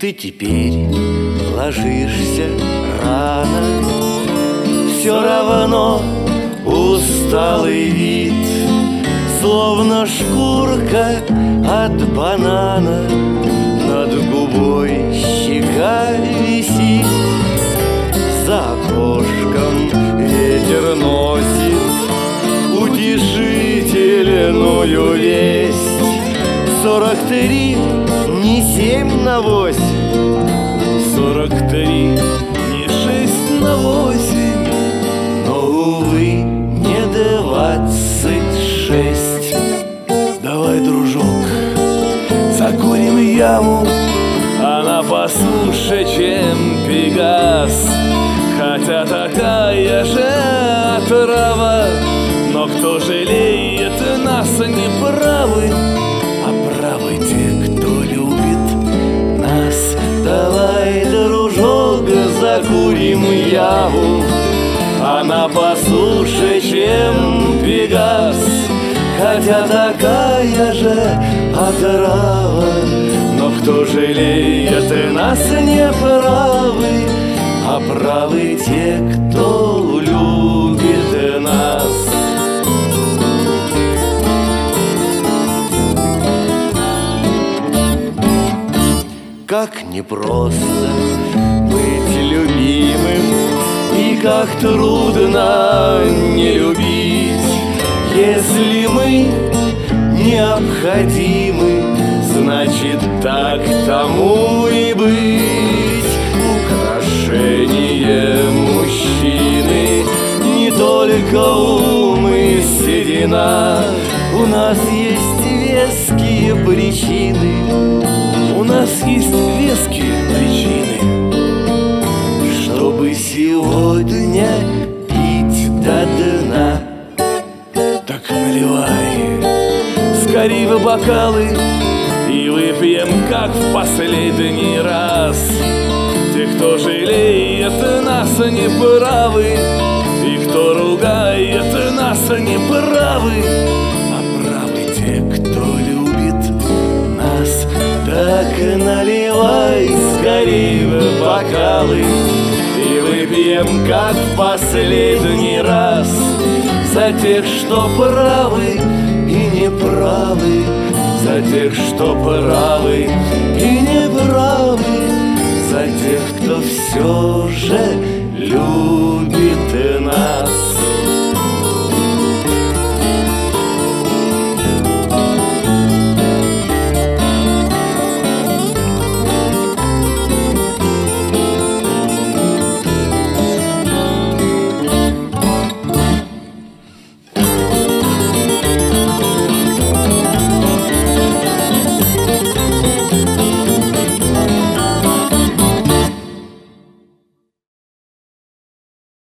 Ты теперь ложишься рано, все равно усталый вид, словно шкурка от банана над губой щека висит. За окошком ветер носит утешительную весть. 43, не 7 на 8, 43, не 6 на 8, но, увы, не 26. Давай, дружок, закурим яму, она послуше, чем Пегас. Хотя такая же отрава, но кто жалеет, нас не правы, а правы те, кто любит нас. Давай, дружок, закурим яву, она послуше, чем Пегас. Хотя такая же отрава, но кто жалеет, нас не правы, а правы те, кто любит нас. Как непросто быть любимым, и как трудно не любить. Если мы необходимы, значит так тому и быть. Украшение мужчины не только ум и седина. У нас есть веские причины, у нас есть веские причины, чтобы сегодня пить до дна. Так наливай скорей в бокалы и выпьем, как в последний раз. Те, кто жалеет, нас не правы, и кто ругает, нас не правы, а правы те, кто любит нас. Так наливай скорей в бокалы и выпьем, как в последний раз, за тех, что правы и неправы, за тех, что правы и неправы, за тех, кто все же любит.